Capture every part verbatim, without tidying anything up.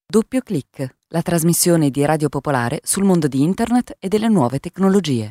Doppio Clic, la trasmissione di Radio Popolare sul mondo di Internet e delle nuove tecnologie.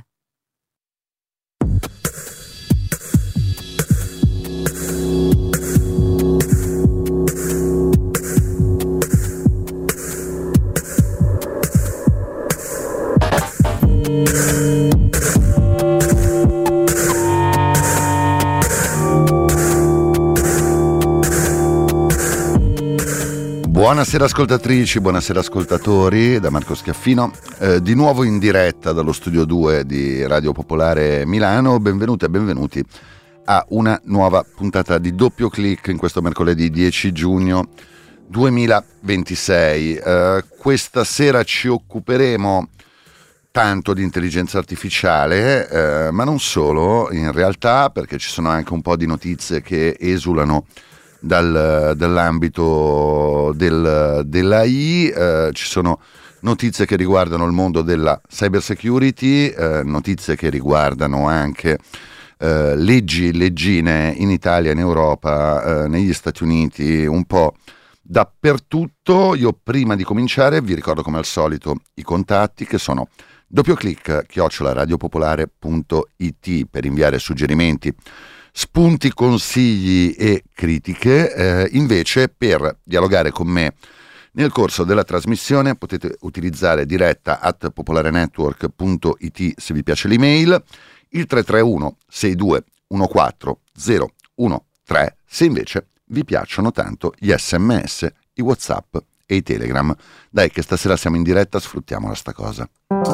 Buonasera ascoltatrici, buonasera ascoltatori, da Marco Schiaffino, eh, di nuovo in diretta dallo studio due di Radio Popolare Milano. Benvenute e benvenuti a una nuova puntata di Doppio Clic in questo mercoledì dieci giugno duemilaventisei. Eh, questa sera ci occuperemo tanto di intelligenza artificiale, eh, ma non solo in realtà, perché ci sono anche un po' di notizie che esulano Dal, dall'ambito del, dell'A I, eh, ci sono notizie che riguardano il mondo della cyber security, eh, notizie che riguardano anche eh, leggi, leggine in Italia, in Europa, eh, negli Stati Uniti, un po' dappertutto. Io prima di cominciare vi ricordo come al solito i contatti, che sono doppioclic chiocciola radiopopolare punto it per inviare suggerimenti, spunti, consigli e critiche. Eh, invece per dialogare con me nel corso della trasmissione potete utilizzare diretta at popolarenetwork punto it se vi piace l'email, il tre tre uno sei due uno quattro zero uno tre se invece vi piacciono tanto gli sms, i WhatsApp e i Telegram. Dai che stasera siamo in diretta, sfruttiamola sta cosa.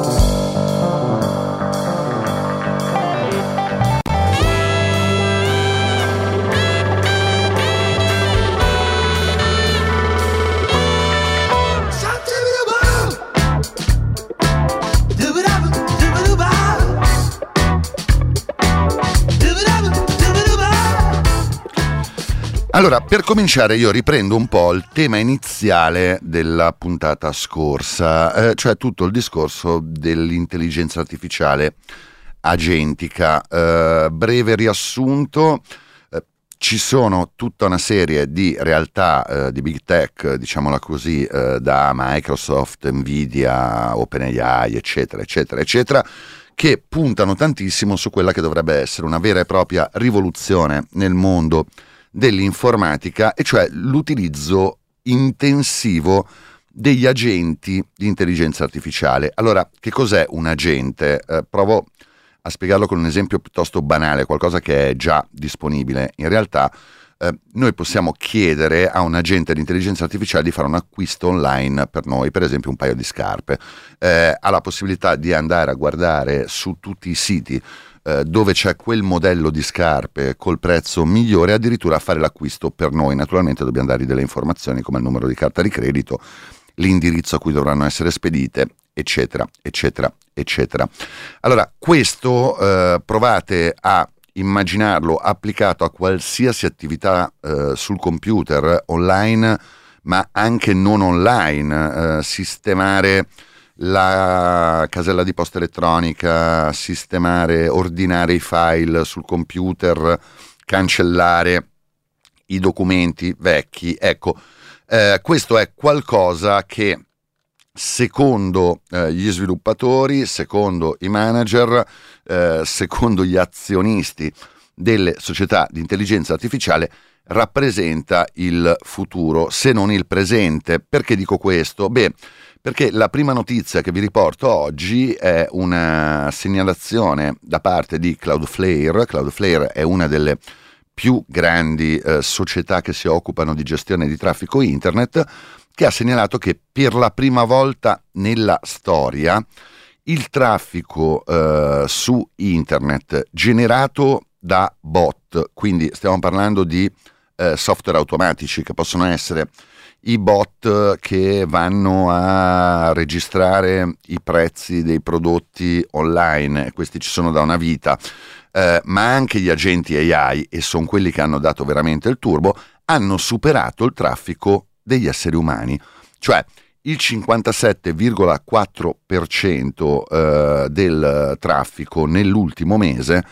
Allora, per cominciare io riprendo un po' il tema iniziale della puntata scorsa, eh, cioè tutto il discorso dell'intelligenza artificiale agentica. Eh, breve riassunto, eh, ci sono tutta una serie di realtà eh, di big tech, diciamola così, eh, da Microsoft, Nvidia, OpenAI, eccetera, eccetera, eccetera, che puntano tantissimo su quella che dovrebbe essere una vera e propria rivoluzione nel mondo dell'informatica, e cioè l'utilizzo intensivo degli agenti di intelligenza artificiale. Allora, che cos'è un agente? Eh, provo a spiegarlo con un esempio piuttosto banale, qualcosa che è già disponibile. In realtà eh, noi possiamo chiedere a un agente di intelligenza artificiale di fare un acquisto online per noi, per esempio un paio di scarpe. Eh, ha la possibilità di andare a guardare su tutti i siti dove c'è quel modello di scarpe col prezzo migliore, addirittura a fare l'acquisto per noi. Naturalmente dobbiamo dargli delle informazioni come il numero di carta di credito, l'indirizzo a cui dovranno essere spedite, eccetera, eccetera, eccetera. Allora, questo eh, provate a immaginarlo applicato a qualsiasi attività eh, sul computer, online, ma anche non online, eh, sistemare la casella di posta elettronica, sistemare, ordinare i file sul computer, cancellare i documenti vecchi. Ecco, eh, questo è qualcosa che secondo eh, gli sviluppatori, secondo i manager, eh, secondo gli azionisti delle società di intelligenza artificiale rappresenta il futuro, se non il presente. Perché dico questo? Beh, perché la prima notizia che vi riporto oggi è una segnalazione da parte di Cloudflare. Cloudflare è una delle più grandi eh, società che si occupano di gestione di traffico internet, che ha segnalato che per la prima volta nella storia il traffico eh, su internet generato da bot, quindi stiamo parlando di eh, software automatici che possono essere i bot che vanno a registrare i prezzi dei prodotti online, questi ci sono da una vita, eh, ma anche gli agenti A I, e sono quelli che hanno dato veramente il turbo, hanno superato il traffico degli esseri umani. Cioè il cinquantasette virgola quattro per cento eh, del traffico nell'ultimo mese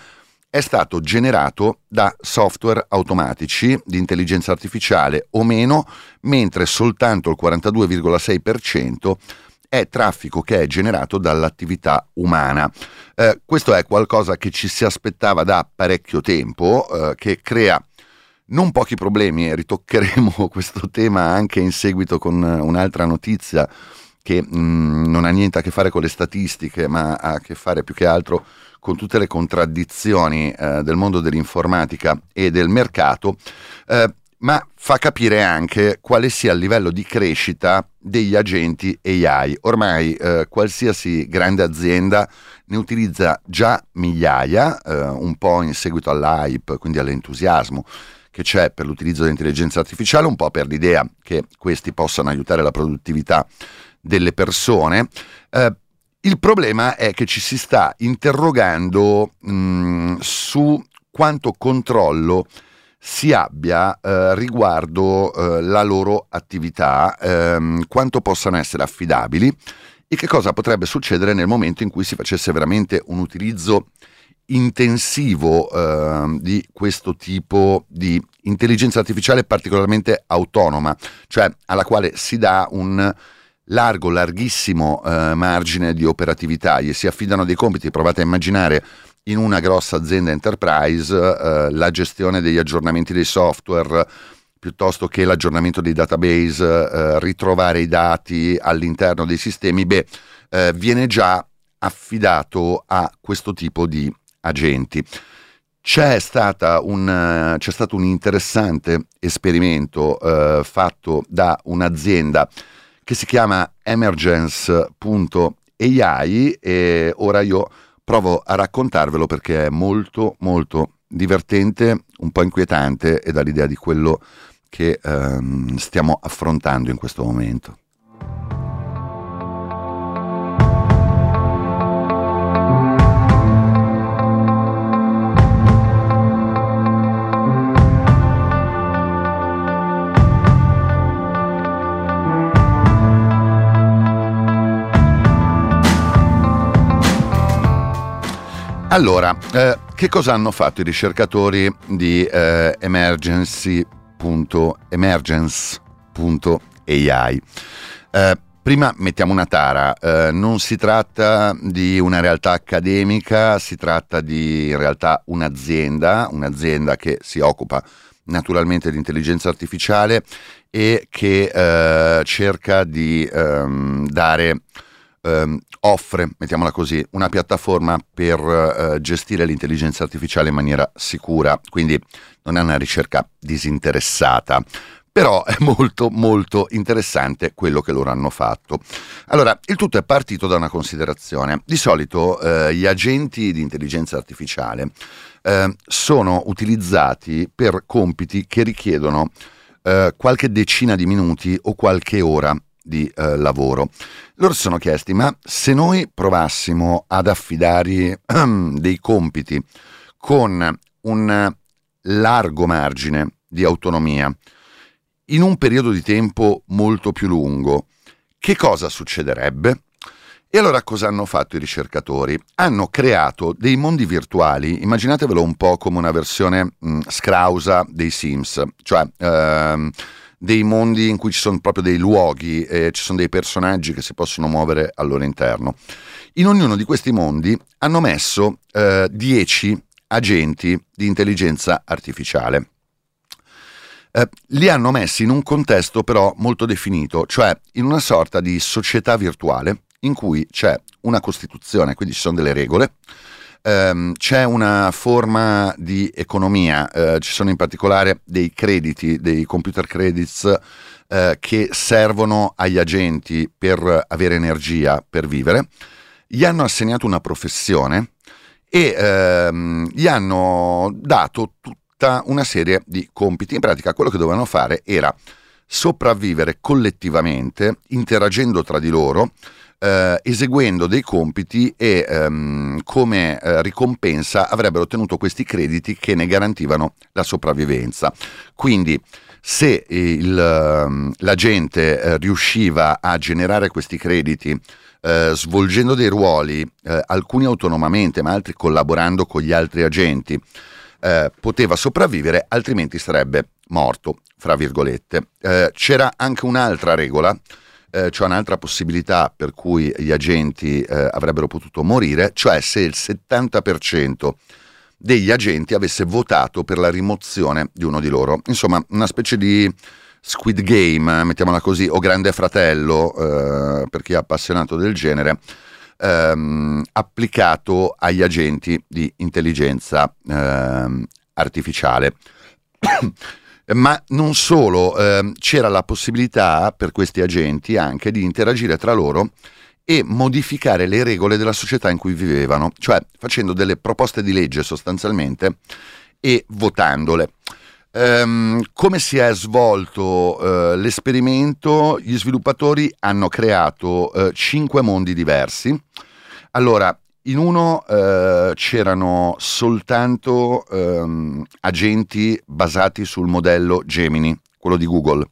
è stato generato da software automatici di intelligenza artificiale o meno, mentre soltanto il quarantadue virgola sei per cento è traffico che è generato dall'attività umana. Eh, questo è qualcosa che ci si aspettava da parecchio tempo, eh, che crea non pochi problemi, e ritoccheremo questo tema anche in seguito con un'altra notizia che mh, non ha niente a che fare con le statistiche, ma ha a che fare più che altro con tutte le contraddizioni eh, del mondo dell'informatica e del mercato, eh, ma fa capire anche quale sia il livello di crescita degli agenti A I. Ormai eh, qualsiasi grande azienda ne utilizza già migliaia, eh, un po' in seguito all'hype, quindi all'entusiasmo che c'è per l'utilizzo dell'intelligenza artificiale, un po' per l'idea che questi possano aiutare la produttività delle persone. Eh, il problema è che ci si sta interrogando mh, su quanto controllo si abbia eh, riguardo eh, la loro attività, ehm, quanto possano essere affidabili e che cosa potrebbe succedere nel momento in cui si facesse veramente un utilizzo intensivo eh, di questo tipo di intelligenza artificiale particolarmente autonoma, cioè alla quale si dà un largo, larghissimo eh, margine di operatività, gli si affidano dei compiti. Provate a immaginare in una grossa azienda enterprise eh, la gestione degli aggiornamenti dei software piuttosto che l'aggiornamento dei database, eh, ritrovare i dati all'interno dei sistemi, beh, eh, viene già affidato a questo tipo di agenti. C'è, stata un, c'è stato un interessante esperimento eh, fatto da un'azienda che si chiama Emergence punto A I e ora io provo a raccontarvelo perché è molto molto divertente, un po' inquietante e dà l'idea di quello che ehm, stiamo affrontando in questo momento. Allora, eh, che cosa hanno fatto i ricercatori di eh, Emergency punto Emergence punto A I? Eh, prima mettiamo una tara, eh, non si tratta di una realtà accademica, si tratta di in realtà un'azienda, un'azienda che si occupa naturalmente di intelligenza artificiale e che eh, cerca di ehm, dare... Um, offre, mettiamola così, una piattaforma per uh, gestire l'intelligenza artificiale in maniera sicura, quindi non è una ricerca disinteressata, però è molto molto interessante quello che loro hanno fatto. Allora, il tutto è partito da una considerazione. Di solito uh, gli agenti di intelligenza artificiale uh, sono utilizzati per compiti che richiedono uh, qualche decina di minuti o qualche ora di eh, lavoro. Loro si sono chiesti: ma se noi provassimo ad affidare um, dei compiti con un largo margine di autonomia in un periodo di tempo molto più lungo, che cosa succederebbe? E allora cosa hanno fatto i ricercatori? Hanno creato dei mondi virtuali, immaginatevelo un po' come una versione mh, scrausa dei Sims, cioè ehm, dei mondi in cui ci sono proprio dei luoghi e ci sono dei personaggi che si possono muovere al loro interno. In ognuno di questi mondi hanno messo eh, dieci agenti di intelligenza artificiale. Eh, li hanno messi in un contesto però molto definito, cioè in una sorta di società virtuale in cui c'è una costituzione, quindi ci sono delle regole, Um, c'è una forma di economia, uh, ci sono in particolare dei crediti, dei computer credits uh, che servono agli agenti per avere energia per vivere. Gli hanno assegnato una professione e um, gli hanno dato tutta una serie di compiti. In pratica quello che dovevano fare era sopravvivere collettivamente, interagendo tra di loro, Uh, eseguendo dei compiti e um, come uh, ricompensa avrebbero ottenuto questi crediti che ne garantivano la sopravvivenza. Quindi se il, l'agente eh, riusciva a generare questi crediti eh, svolgendo dei ruoli, eh, alcuni autonomamente ma altri collaborando con gli altri agenti, eh, poteva sopravvivere, altrimenti sarebbe morto, fra virgolette. Eh, c'era anche un'altra regola, eh, cioè un'altra possibilità per cui gli agenti eh, avrebbero potuto morire, cioè se il settanta per cento degli agenti avesse votato per la rimozione di uno di loro. Insomma, una specie di Squid Game, mettiamola così, o Grande Fratello, eh, per chi è appassionato del genere, ehm, applicato agli agenti di intelligenza ehm, artificiale. Ma non solo, ehm, c'era la possibilità per questi agenti anche di interagire tra loro e modificare le regole della società in cui vivevano, cioè facendo delle proposte di legge sostanzialmente e votandole. Um, come si è svolto uh, l'esperimento? Gli sviluppatori hanno creato uh, cinque mondi diversi. Allora, in uno uh, c'erano soltanto um, agenti basati sul modello Gemini, quello di Google.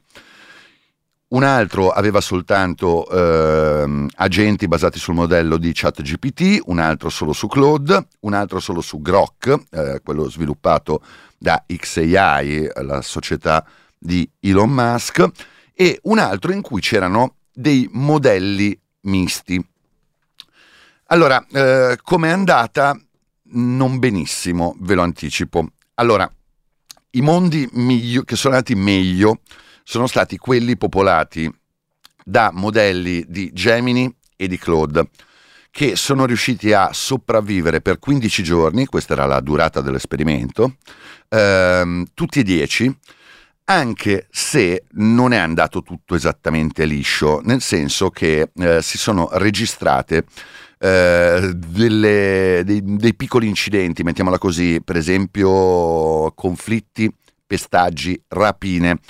Un altro aveva soltanto eh, agenti basati sul modello di ChatGPT, un altro solo su Claude, un altro solo su Grok, eh, quello sviluppato da X A I, la società di Elon Musk, e un altro in cui c'erano dei modelli misti. Allora, eh, com'è andata? Non benissimo, ve lo anticipo. Allora, i mondi miglio, che sono andati meglio sono stati quelli popolati da modelli di Gemini e di Claude, che sono riusciti a sopravvivere per quindici giorni, questa era la durata dell'esperimento, ehm, tutti e dieci, anche se non è andato tutto esattamente liscio, nel senso che eh, si sono registrate eh, delle, dei, dei piccoli incidenti, mettiamola così, per esempio conflitti, pestaggi, rapine,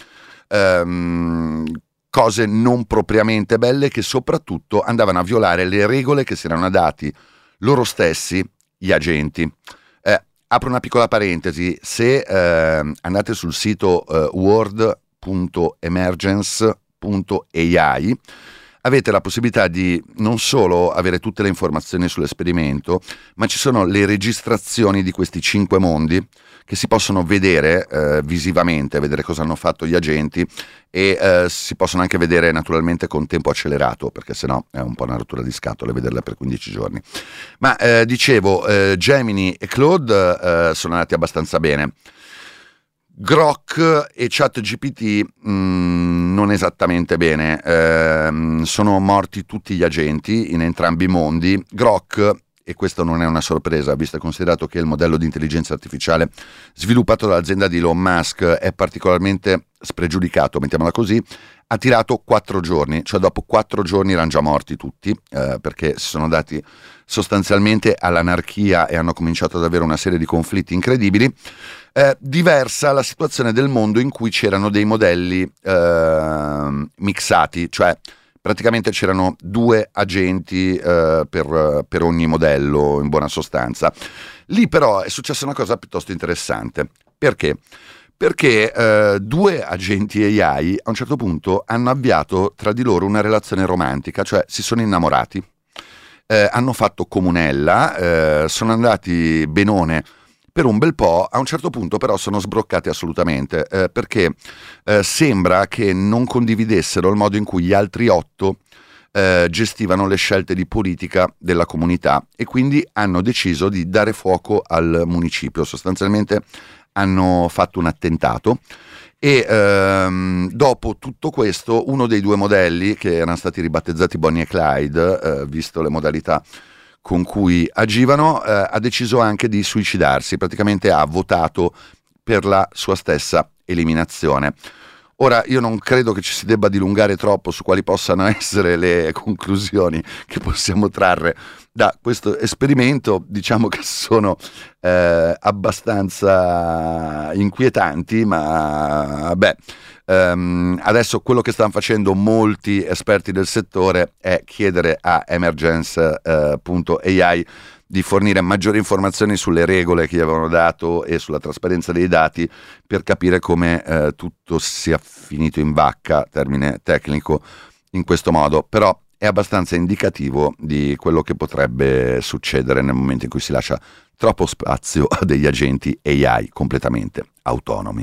Um, cose non propriamente belle che soprattutto andavano a violare le regole che si erano dati loro stessi gli agenti. Eh, apro una piccola parentesi: se eh, andate sul sito eh, world punto emergence punto A I avete la possibilità di non solo avere tutte le informazioni sull'esperimento, ma ci sono le registrazioni di questi cinque mondi che si possono vedere eh, visivamente, vedere cosa hanno fatto gli agenti, e eh, si possono anche vedere naturalmente con tempo accelerato, perché sennò è un po' una rottura di scatole vederle per quindici giorni. Ma eh, dicevo, eh, Gemini e Claude eh, sono andati abbastanza bene. Grok e ChatGPT mh, non esattamente bene, eh, sono morti tutti gli agenti in entrambi i mondi. Grok, e questo non è una sorpresa, visto e considerato che il modello di intelligenza artificiale sviluppato dall'azienda di Elon Musk è particolarmente spregiudicato, mettiamola così, ha tirato quattro giorni, cioè dopo quattro giorni erano già morti tutti, eh, perché si sono dati sostanzialmente all'anarchia e hanno cominciato ad avere una serie di conflitti incredibili. Eh, diversa la situazione del mondo in cui c'erano dei modelli eh, mixati, cioè praticamente c'erano due agenti eh, per, per ogni modello, in buona sostanza. Lì però è successa una cosa piuttosto interessante. Perché? Perché eh, due agenti A I a un certo punto hanno avviato tra di loro una relazione romantica, cioè si sono innamorati, eh, hanno fatto comunella, eh, sono andati benone per un bel po', a un certo punto però sono sbroccati assolutamente, eh, perché eh, sembra che non condividessero il modo in cui gli altri otto eh, gestivano le scelte di politica della comunità, e quindi hanno deciso di dare fuoco al municipio. Sostanzialmente hanno fatto un attentato e ehm, dopo tutto questo uno dei due modelli, che erano stati ribattezzati Bonnie e Clyde, eh, visto le modalità con cui agivano, eh, ha deciso anche di suicidarsi, praticamente ha votato per la sua stessa eliminazione. Ora, io non credo che ci si debba dilungare troppo su quali possano essere le conclusioni che possiamo trarre da questo esperimento. Diciamo che sono eh, abbastanza inquietanti, ma beh, ehm, adesso quello che stanno facendo molti esperti del settore è chiedere a emergence punto A I di fornire maggiori informazioni sulle regole che gli avevano dato e sulla trasparenza dei dati per capire come eh, tutto sia finito in vacca, termine tecnico, in questo modo, però è abbastanza indicativo di quello che potrebbe succedere nel momento in cui si lascia troppo spazio a degli agenti A I completamente autonomi.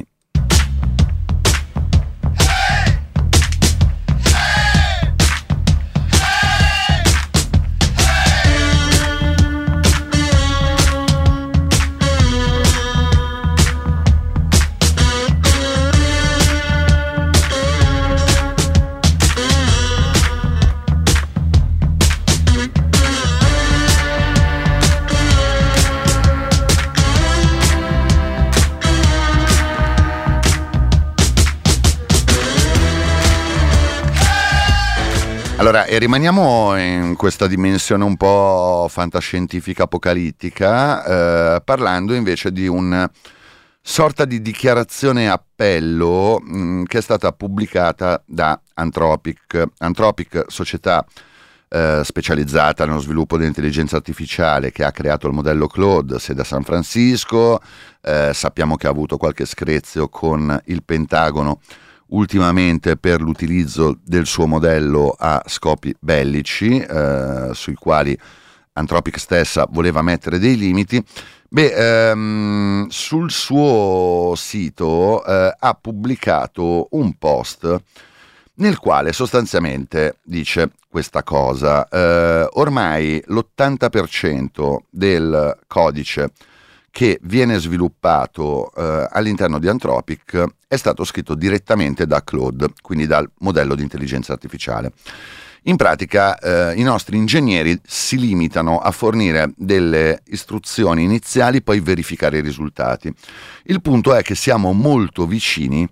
Allora, e rimaniamo in questa dimensione un po' fantascientifica apocalittica, eh, parlando invece di un sorta di dichiarazione appello mh, che è stata pubblicata da Anthropic. Anthropic, società eh, specializzata nello sviluppo dell'intelligenza artificiale, che ha creato il modello Claude, sede a San Francisco. Eh, sappiamo che ha avuto qualche screzio con il Pentagono ultimamente per l'utilizzo del suo modello a scopi bellici, eh, sui quali Anthropic stessa voleva mettere dei limiti. Beh, ehm, sul suo sito eh, ha pubblicato un post nel quale sostanzialmente dice questa cosa: eh, ormai l'ottanta per cento del codice che viene sviluppato eh, all'interno di Anthropic è stato scritto direttamente da Claude, quindi dal modello di intelligenza artificiale. In pratica eh, i nostri ingegneri si limitano a fornire delle istruzioni iniziali, poi verificare i risultati. Il punto è che siamo molto vicini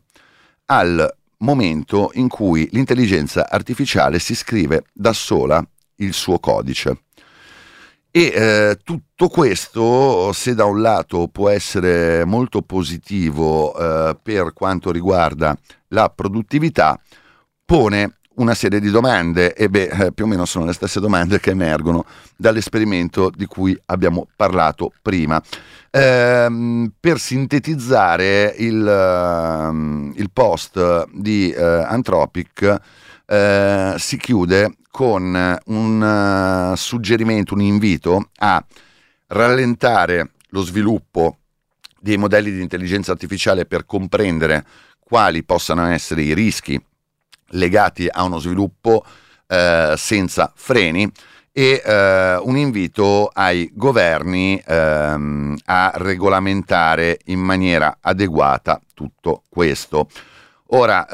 al momento in cui l'intelligenza artificiale si scrive da sola il suo codice. E eh, tutto questo, se da un lato può essere molto positivo eh, per quanto riguarda la produttività, pone una serie di domande, e beh, eh, più o meno sono le stesse domande che emergono dall'esperimento di cui abbiamo parlato prima. Ehm, per sintetizzare il, uh, il post di uh, Anthropic, uh, si chiude con un uh, suggerimento, un invito a rallentare lo sviluppo dei modelli di intelligenza artificiale per comprendere quali possano essere i rischi legati a uno sviluppo eh, senza freni, e eh, un invito ai governi ehm, a regolamentare in maniera adeguata tutto questo. Ora,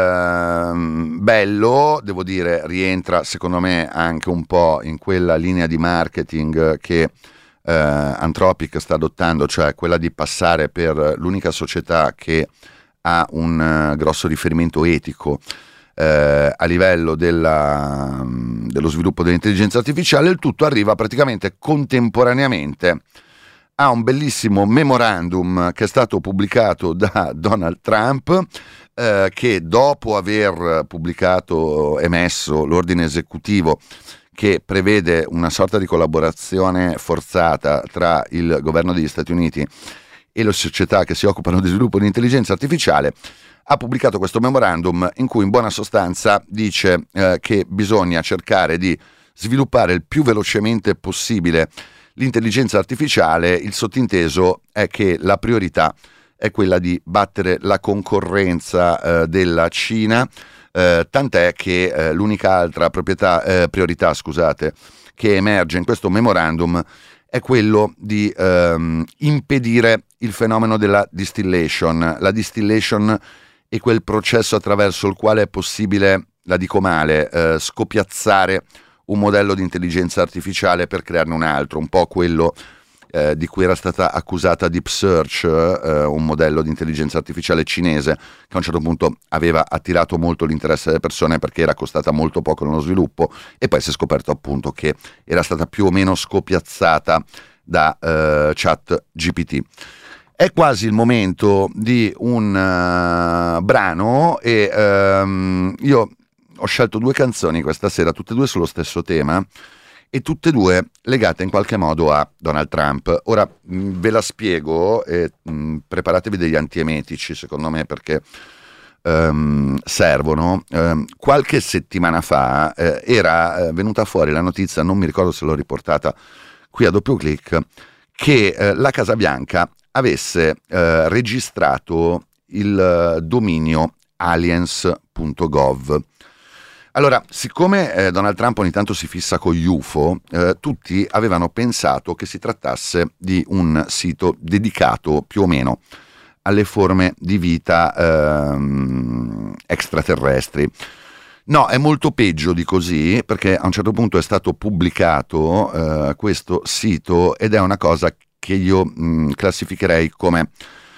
ehm, bello, devo dire, rientra secondo me anche un po' in quella linea di marketing che eh, Anthropic sta adottando, cioè quella di passare per l'unica società che ha un uh, grosso riferimento etico eh, a livello della, um, dello sviluppo dell'intelligenza artificiale. Il tutto arriva praticamente contemporaneamente a un bellissimo memorandum che è stato pubblicato da Donald Trump, eh, che dopo aver pubblicato, emesso l'ordine esecutivo che prevede una sorta di collaborazione forzata tra il governo degli Stati Uniti e le società che si occupano di sviluppo di intelligenza artificiale, ha pubblicato questo memorandum in cui in buona sostanza dice eh, che bisogna cercare di sviluppare il più velocemente possibile l'intelligenza artificiale. Il sottinteso è che la priorità è quella di battere la concorrenza eh, della Cina, eh, tant'è che eh, l'unica altra proprietà, eh, priorità scusate, che emerge in questo memorandum è quello di ehm, impedire il fenomeno della distillation. La distillation è quel processo attraverso il quale è possibile, la dico male, eh, scopiazzare un modello di intelligenza artificiale per crearne un altro, un po' quello eh, di cui era stata accusata Deep Search, eh, un modello di intelligenza artificiale cinese che a un certo punto aveva attirato molto l'interesse delle persone perché era costata molto poco nello sviluppo, e poi si è scoperto appunto che era stata più o meno scopiazzata da eh, ChatGPT. È quasi il momento di un uh, brano, e um, io ho scelto due canzoni questa sera, tutte e due sullo stesso tema, e tutte e due legate in qualche modo a Donald Trump. Ora mh, ve la spiego e mh, preparatevi degli antiemetici, secondo me, perché um, servono. Um, qualche settimana fa eh, era eh, venuta fuori la notizia, non mi ricordo se l'ho riportata qui a doppio clic, che eh, la Casa Bianca avesse eh, registrato il eh, dominio aliens punto gov. Allora, siccome eh, Donald Trump ogni tanto si fissa con gli U F O, eh, tutti avevano pensato che si trattasse di un sito dedicato più o meno alle forme di vita ehm, extraterrestri. No, è molto peggio di così, perché a un certo punto è stato pubblicato eh, questo sito ed è una cosa che io mh, classificherei come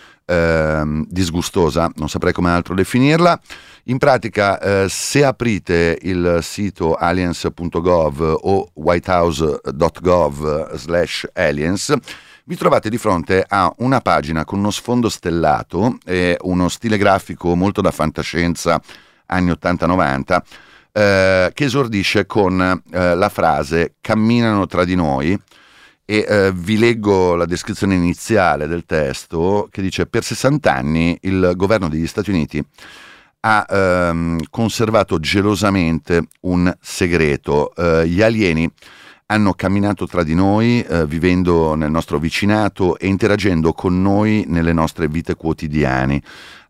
eh, disgustosa, non saprei come altro definirla. In pratica, eh, se aprite il sito aliens punto gov o whitehouse punto gov slash aliens, vi trovate di fronte a una pagina con uno sfondo stellato e uno stile grafico molto da fantascienza anni ottanta novanta, eh, che esordisce con eh, la frase "camminano tra di noi", e eh, vi leggo la descrizione iniziale del testo, che dice: per sessanta anni il governo degli Stati Uniti ha ehm, conservato gelosamente un segreto. Eh, gli alieni hanno camminato tra di noi, eh, vivendo nel nostro vicinato e interagendo con noi nelle nostre vite quotidiane.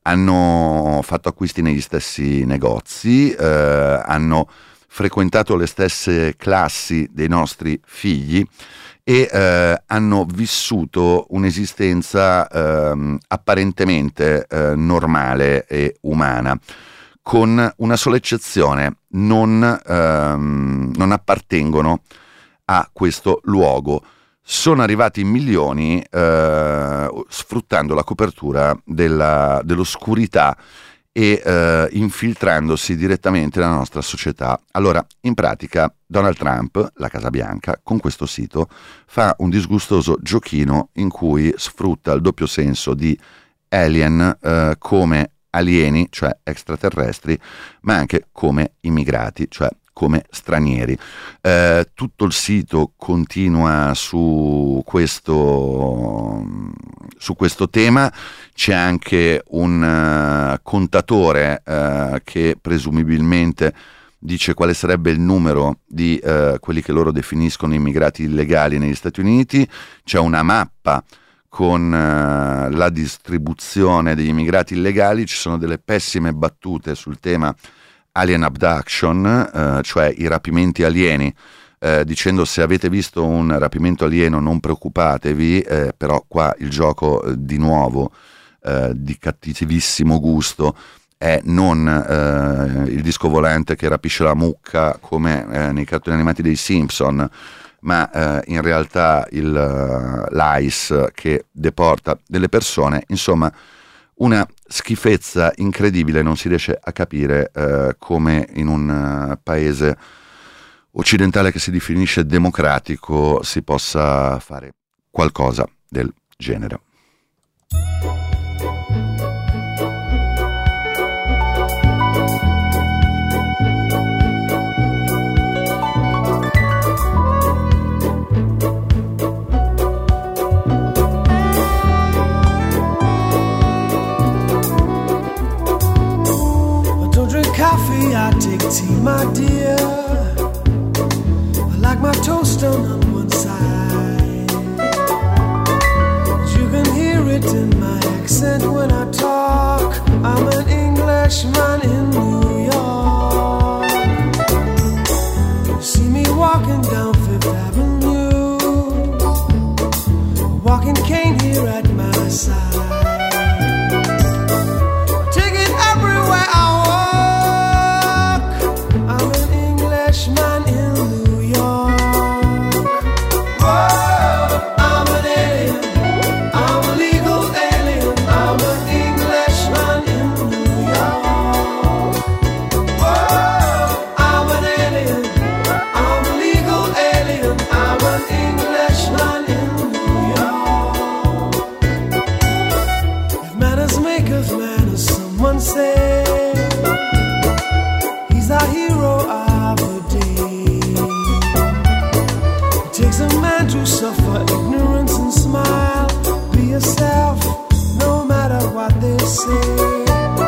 Hanno fatto acquisti negli stessi negozi, eh, hanno frequentato le stesse classi dei nostri figli e eh, hanno vissuto un'esistenza eh, apparentemente eh, normale e umana, con una sola eccezione: non, ehm, non appartengono a questo luogo. Sono arrivati in milioni eh, sfruttando la copertura della, dell'oscurità e eh, infiltrandosi direttamente nella nostra società. Allora, in pratica, Donald Trump, la Casa Bianca, con questo sito fa un disgustoso giochino in cui sfrutta il doppio senso di alien eh, come alieni, cioè extraterrestri, ma anche come immigrati, cioè come stranieri. Eh, tutto il sito continua su questo, su questo tema. C'è anche un uh, contatore uh, che presumibilmente dice quale sarebbe il numero di uh, quelli che loro definiscono immigrati illegali negli Stati Uniti. C'è una mappa con uh, la distribuzione degli immigrati illegali. Ci sono delle pessime battute sul tema alien abduction, eh, cioè i rapimenti alieni, eh, dicendo: se avete visto un rapimento alieno non preoccupatevi, eh, però qua il gioco eh, di nuovo eh, di cattivissimo gusto è non eh, il disco volante che rapisce la mucca come eh, nei cartoni animati dei Simpson, ma eh, in realtà il, uh, l'ICE che deporta delle persone. Insomma, una schifezza incredibile. Non si riesce a capire eh, come in un uh, paese occidentale che si definisce democratico si possa fare qualcosa del genere. I take tea, my dear. I like my toast done on one side. You can hear it in my accent when I talk. I'm an Englishman in New York. You see me walking down Fifth Avenue, a walking cane here at my side. Take it everywhere I man in New York. Whoa, I'm an alien, I'm a legal alien, I'm an Englishman in New York. takes a man to suffer ignorance and smile. Be yourself, no matter what they say.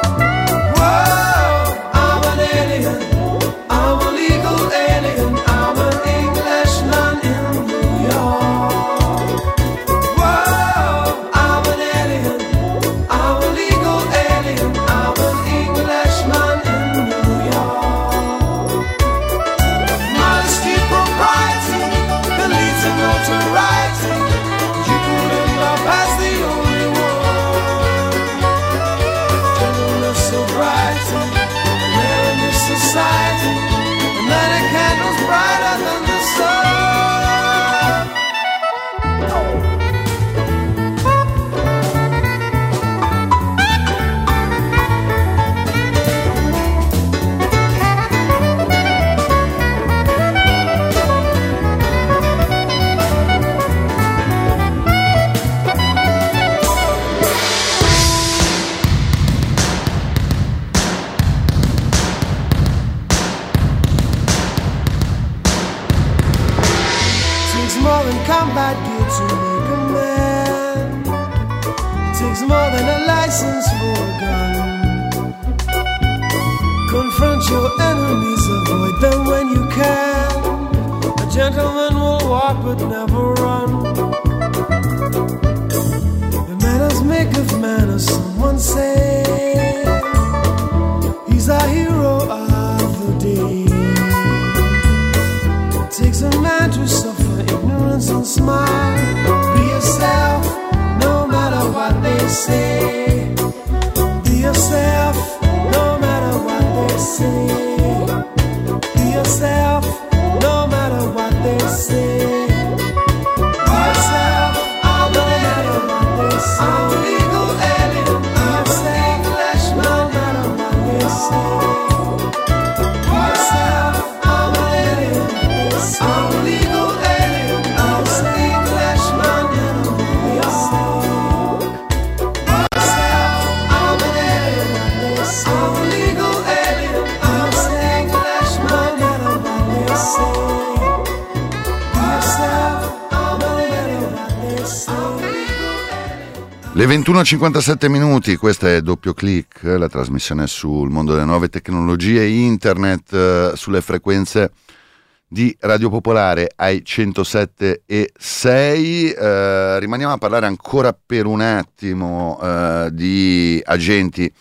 Whoa, I'm an alien, I'm a legal alien, I'm an Englishman in New York. Whoa, I'm an alien, I'm a legal alien, I'm an Englishman in New York. Modesty, propriety, the leads to notoriety. You could end up as the only one. Gentleness, sobriety, there in this society, and light a candles brighter than the sun. Takes more than combat gear to make a man. It takes more than a license for a gun. Confront your enemies, avoid them when you can. A gentleman will walk but never run. The manners make of manners, someone say. He's a hero of the day. It takes a man to suffer ignorance and smile. Be yourself, no matter what they say. Be yourself, no matter what they say. Be yourself, no matter what they say. Be yourself, no matter what they say. I'm a legal alien, I'm an Englishman, no matter what they say. Be yourself, I'm an alien, I'm a legal alien, I'm an Englishman in New York. Be yourself, I'm an alien, I'm a legal alien, I'm an Englishman in what they say. Be yourself, I'm an alien, what they say. Le ventuno e cinquantasette minuti, questa è Doppio Click, la trasmissione sul mondo delle nuove tecnologie, internet, eh, sulle frequenze di Radio Popolare ai centosette e sei. Eh, rimaniamo a parlare ancora per un attimo eh, di agenti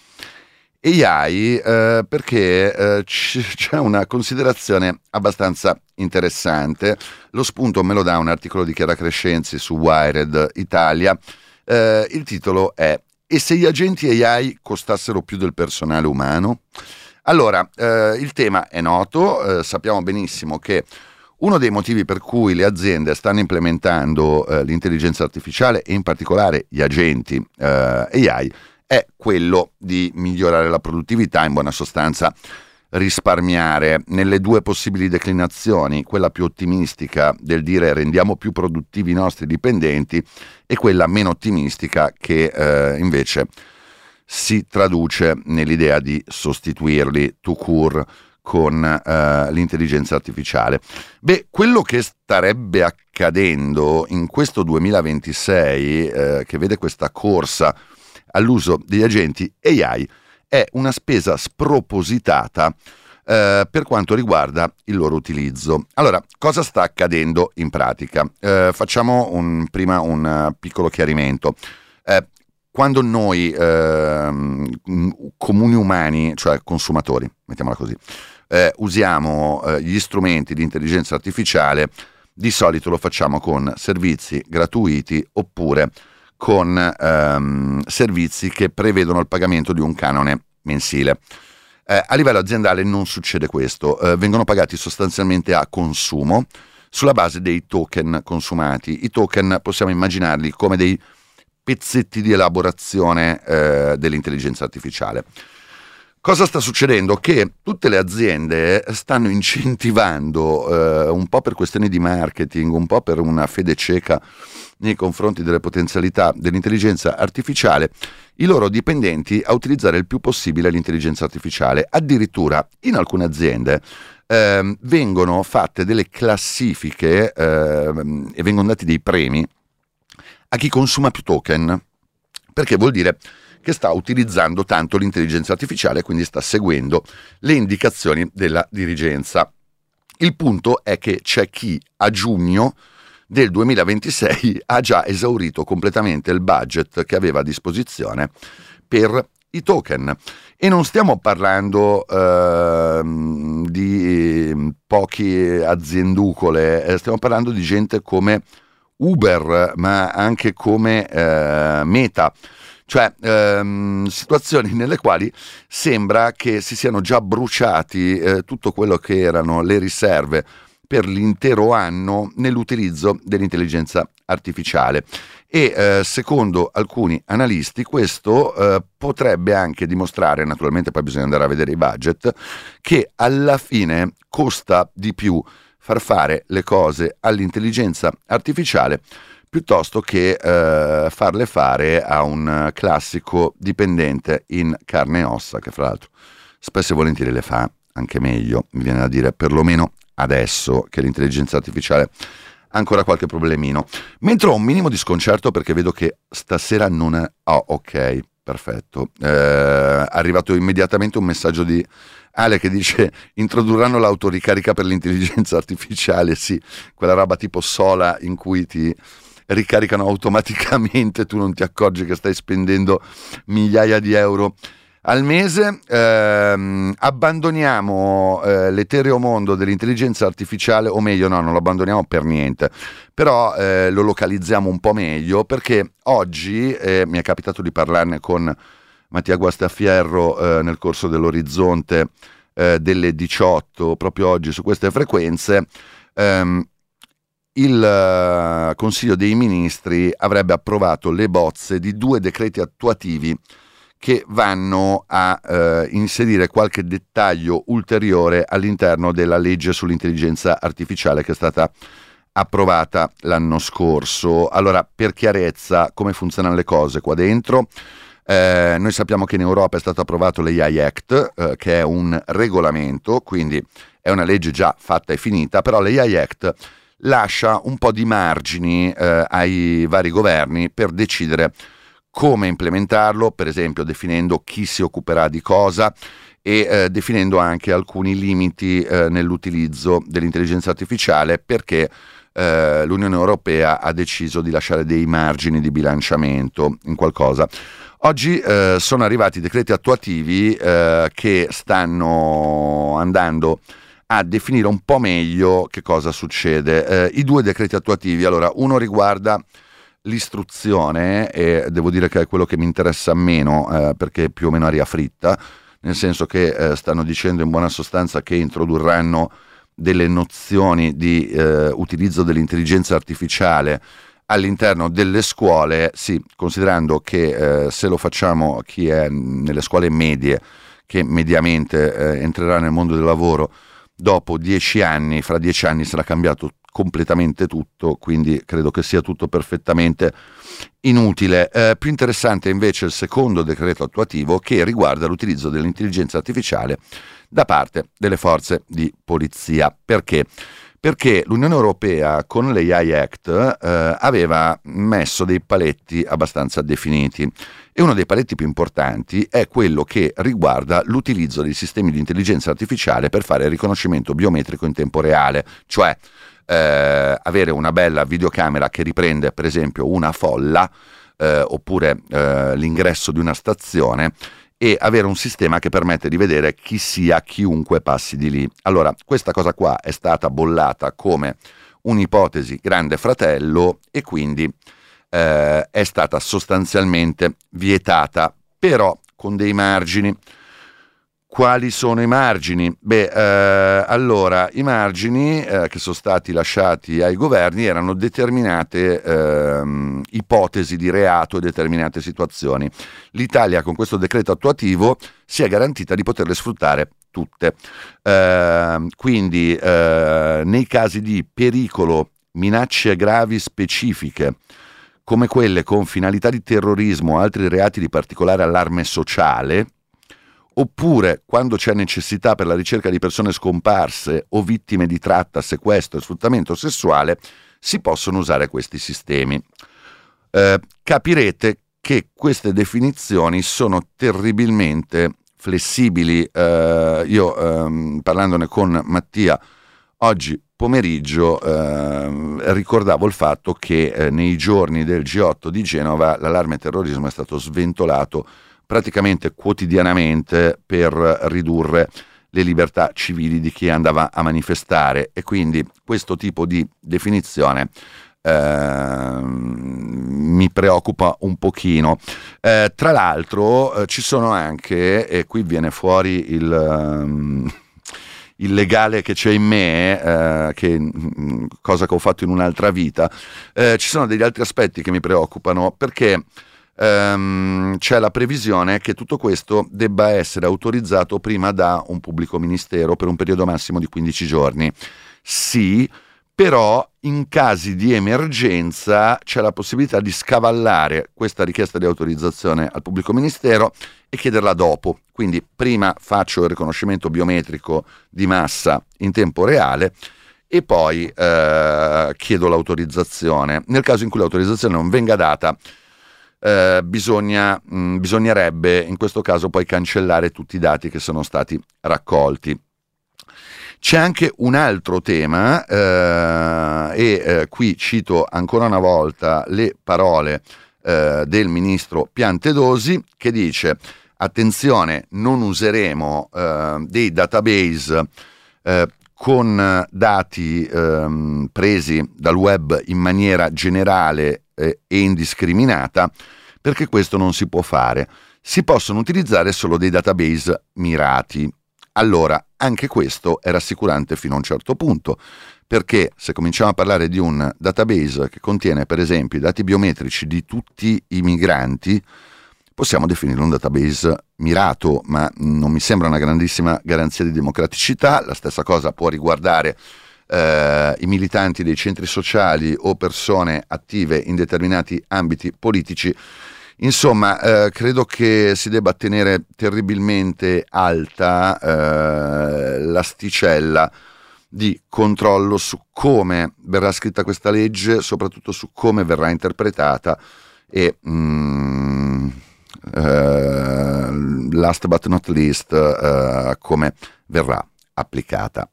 A I eh, perché eh, c- c'è una considerazione abbastanza interessante. Lo spunto me lo dà un articolo di Chiara Crescenzi su Wired Italia. Eh, il titolo è: e se gli agenti A I costassero più del personale umano? Allora, eh, il tema è noto, eh, sappiamo benissimo che uno dei motivi per cui le aziende stanno implementando eh, l'intelligenza artificiale e in particolare gli agenti eh, A I è quello di migliorare la produttività, in buona sostanza risparmiare. Nelle due possibili declinazioni, quella più ottimistica del dire rendiamo più produttivi i nostri dipendenti e quella meno ottimistica che eh, invece si traduce nell'idea di sostituirli tout court con eh, l'intelligenza artificiale. Beh, quello che starebbe accadendo in questo duemilaventisei, eh, che vede questa corsa all'uso degli agenti A I, è una spesa spropositata eh, per quanto riguarda il loro utilizzo. Allora, cosa sta accadendo in pratica? Eh, facciamo un, prima un uh, piccolo chiarimento. Eh, quando noi eh, comuni umani, cioè consumatori, mettiamola così, eh, usiamo eh, gli strumenti di intelligenza artificiale, di solito lo facciamo con servizi gratuiti oppure con ehm, servizi che prevedono il pagamento di un canone mensile. Eh, a livello aziendale non succede questo, eh, vengono pagati sostanzialmente a consumo sulla base dei token consumati. I token possiamo immaginarli come dei pezzetti di elaborazione eh, dell'intelligenza artificiale. Cosa sta succedendo? Che tutte le aziende stanno incentivando, eh, un po' per questioni di marketing, un po' per una fede cieca nei confronti delle potenzialità dell'intelligenza artificiale, i loro dipendenti a utilizzare il più possibile l'intelligenza artificiale. Addirittura in alcune aziende eh, vengono fatte delle classifiche eh, e vengono dati dei premi a chi consuma più token, perché vuol dire che sta utilizzando tanto l'intelligenza artificiale, quindi sta seguendo le indicazioni della dirigenza. Il punto è che c'è chi a giugno del duemilaventisei ha già esaurito completamente il budget che aveva a disposizione per i token, e non stiamo parlando eh, di poche azienducole, eh, stiamo parlando di gente come Uber, ma anche come eh, Meta, cioè ehm, situazioni nelle quali sembra che si siano già bruciati eh, tutto quello che erano le riserve per l'intero anno nell'utilizzo dell'intelligenza artificiale, e eh, secondo alcuni analisti questo eh, potrebbe anche dimostrare, naturalmente poi bisogna andare a vedere i budget, che alla fine costa di più far fare le cose all'intelligenza artificiale piuttosto che eh, farle fare a un classico dipendente in carne e ossa, che fra l'altro spesso e volentieri le fa anche meglio, mi viene da dire, perlomeno adesso che l'intelligenza artificiale ha ancora qualche problemino. Mentre ho un minimo di sconcerto perché vedo che stasera non è... Oh, ok, perfetto. Eh, è arrivato immediatamente un messaggio di Ale che dice: introdurranno l'autoricarica per l'intelligenza artificiale, sì, quella roba tipo Sola in cui ti ricaricano automaticamente, tu non ti accorgi che stai spendendo migliaia di euro al mese. Ehm, abbandoniamo eh, l'etereo mondo dell'intelligenza artificiale, o meglio no, non lo abbandoniamo per niente, però eh, lo localizziamo un po' meglio, perché oggi eh, mi è capitato di parlarne con Mattia Guastafierro eh, nel corso dell'Orizzonte eh, delle diciotto, proprio oggi su queste frequenze. ehm, Il uh, Consiglio dei Ministri avrebbe approvato le bozze di due decreti attuativi che vanno a uh, inserire qualche dettaglio ulteriore all'interno della legge sull'intelligenza artificiale che è stata approvata l'anno scorso. Allora, per chiarezza, come funzionano le cose qua dentro? Eh, noi sappiamo che in Europa è stato approvato l'A I Act, eh, che è un regolamento, quindi è una legge già fatta e finita, però l'A I Act lascia un po' di margini eh, ai vari governi per decidere come implementarlo, per esempio definendo chi si occuperà di cosa e eh, definendo anche alcuni limiti eh, nell'utilizzo dell'intelligenza artificiale, perché eh, l'Unione Europea ha deciso di lasciare dei margini di bilanciamento in qualcosa. Oggi eh, sono arrivati decreti attuativi eh, che stanno andando a definire un po' meglio che cosa succede. Eh, I due decreti attuativi, allora, uno riguarda l'istruzione, e devo dire che è quello che mi interessa meno eh, perché è più o meno aria fritta, nel senso che eh, stanno dicendo in buona sostanza che introdurranno delle nozioni di eh, utilizzo dell'intelligenza artificiale all'interno delle scuole, sì, considerando che eh, se lo facciamo chi è nelle scuole medie, che mediamente eh, entrerà nel mondo del lavoro dopo dieci anni, fra dieci anni sarà cambiato completamente tutto, quindi credo che sia tutto perfettamente inutile. Eh, più interessante invece il secondo decreto attuativo, che riguarda l'utilizzo dell'intelligenza artificiale da parte delle forze di polizia. Perché? Perché l'Unione Europea con l'A I Act eh, aveva messo dei paletti abbastanza definiti, e uno dei paletti più importanti è quello che riguarda l'utilizzo dei sistemi di intelligenza artificiale per fare il riconoscimento biometrico in tempo reale, cioè eh, avere una bella videocamera che riprende per esempio una folla eh, oppure eh, l'ingresso di una stazione, e avere un sistema che permette di vedere chi sia chiunque passi di lì. Allora, questa cosa qua è stata bollata come un'ipotesi grande fratello e quindi eh, è stata sostanzialmente vietata, però con dei margini. Quali sono i margini? Beh, eh, allora, i margini eh, che sono stati lasciati ai governi erano determinate eh, ipotesi di reato e determinate situazioni. L'Italia con questo decreto attuativo si è garantita di poterle sfruttare tutte. Eh, quindi eh, nei casi di pericolo, minacce gravi specifiche, come quelle con finalità di terrorismo o altri reati di particolare allarme sociale, oppure quando c'è necessità per la ricerca di persone scomparse o vittime di tratta, sequestro e sfruttamento sessuale, si possono usare questi sistemi. Eh, capirete che queste definizioni sono terribilmente flessibili. Eh, io ehm, parlandone con Mattia oggi pomeriggio eh, ricordavo il fatto che eh, nei giorni del G otto di Genova l'allarme terrorismo è stato sventolato praticamente quotidianamente per ridurre le libertà civili di chi andava a manifestare, e quindi questo tipo di definizione eh, mi preoccupa un pochino. Eh, tra l'altro eh, ci sono anche, e qui viene fuori il... Um, il legale che c'è in me, eh, che mh, cosa che ho fatto in un'altra vita, eh, ci sono degli altri aspetti che mi preoccupano, perché ehm, c'è la previsione che tutto questo debba essere autorizzato prima da un pubblico ministero per un periodo massimo di quindici giorni. Sì, però in casi di emergenza c'è la possibilità di scavallare questa richiesta di autorizzazione al pubblico ministero e chiederla dopo. Quindi prima faccio il riconoscimento biometrico di massa in tempo reale e poi eh, chiedo l'autorizzazione. Nel caso in cui l'autorizzazione non venga data, eh, bisogna, mh, bisognerebbe in questo caso poi cancellare tutti i dati che sono stati raccolti. C'è anche un altro tema eh, e eh, qui cito ancora una volta le parole eh, del ministro Piantedosi, che dice: attenzione, non useremo eh, dei database eh, con dati eh, presi dal web in maniera generale eh, e indiscriminata, perché questo non si può fare. Si possono utilizzare solo dei database mirati. Allora, anche questo è rassicurante fino a un certo punto, perché se cominciamo a parlare di un database che contiene per esempio i dati biometrici di tutti i migranti, possiamo definirlo un database mirato, ma non mi sembra una grandissima garanzia di democraticità. La stessa cosa può riguardare eh, i militanti dei centri sociali o persone attive in determinati ambiti politici. Insomma, eh, credo che si debba tenere terribilmente alta eh, l'asticella di controllo su come verrà scritta questa legge, soprattutto su come verrà interpretata e mm, eh, last but not least eh, come verrà applicata.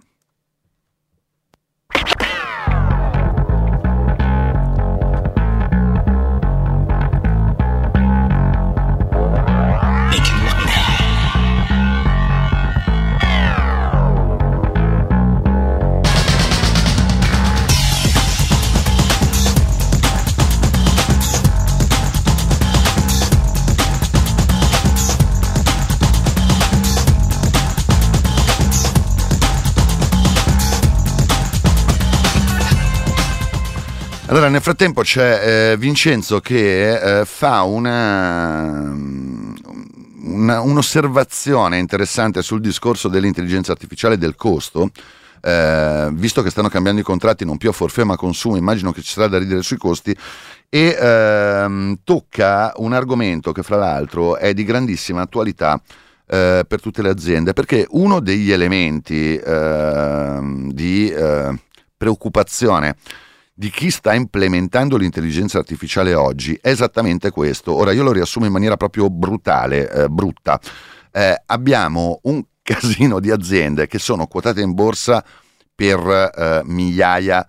Allora, nel frattempo c'è eh, Vincenzo che eh, fa una, una, un'osservazione interessante sul discorso dell'intelligenza artificiale e del costo, eh, visto che stanno cambiando i contratti non più a forfait ma a consumo, immagino che ci sarà da ridere sui costi, e ehm, tocca un argomento che fra l'altro è di grandissima attualità eh, per tutte le aziende, perché uno degli elementi eh, di eh, preoccupazione di chi sta implementando l'intelligenza artificiale oggi è esattamente questo. Ora io lo riassumo in maniera proprio brutale, eh, brutta. Eh, abbiamo un casino di aziende che sono quotate in borsa per eh, migliaia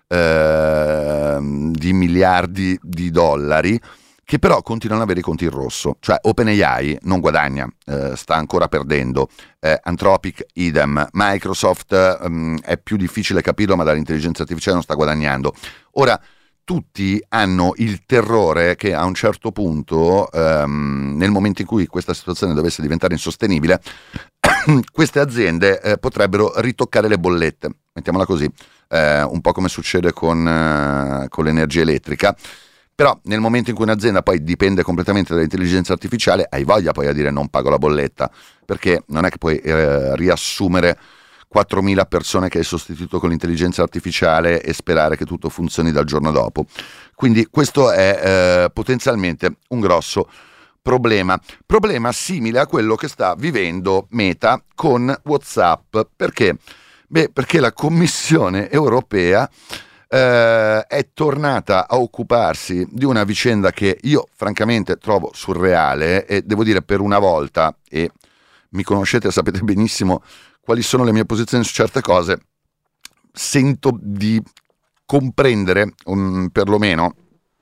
eh, di miliardi di dollari, che però continuano ad avere i conti in rosso. Cioè OpenAI non guadagna, eh, sta ancora perdendo, eh, Anthropic idem, Microsoft ehm, è più difficile capirlo, ma dall'intelligenza artificiale non sta guadagnando. Ora, tutti hanno il terrore che a un certo punto, ehm, nel momento in cui questa situazione dovesse diventare insostenibile, queste aziende eh, potrebbero ritoccare le bollette, mettiamola così, eh, un po' come succede con, eh, con l'energia elettrica. Però nel momento in cui un'azienda poi dipende completamente dall'intelligenza artificiale, hai voglia poi a dire non pago la bolletta, perché non è che puoi eh, riassumere quattromila persone che hai sostituito con l'intelligenza artificiale e sperare che tutto funzioni dal giorno dopo. Quindi questo è eh, potenzialmente un grosso problema. Problema simile a quello che sta vivendo Meta con WhatsApp. Perché? Beh, perché la Commissione europea eh, è tornata a occuparsi di una vicenda che io francamente trovo surreale, e devo dire, per una volta, e mi conoscete, sapete benissimo quali sono le mie posizioni su certe cose, sento di comprendere um, perlomeno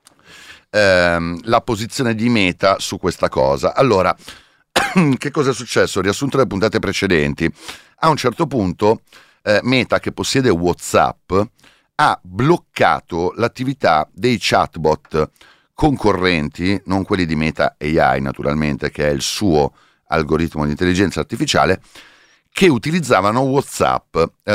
ehm, la posizione di Meta su questa cosa. Allora, che cosa è successo? Riassunto delle puntate precedenti, a un certo punto eh, Meta, che possiede WhatsApp, ha bloccato l'attività dei chatbot concorrenti, non quelli di Meta A I naturalmente, che è il suo algoritmo di intelligenza artificiale, che utilizzavano WhatsApp.